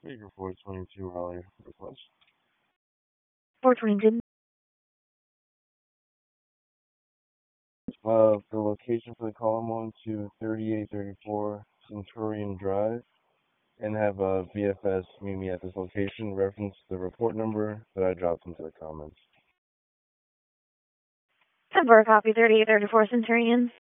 Figure 422 Raleigh request. 422. The location for the call I'm on to 3834 Centurion Drive and have VFS meet me at this location. Reference the report number that I dropped into the comments. 10-4, copy 3834 Centurion.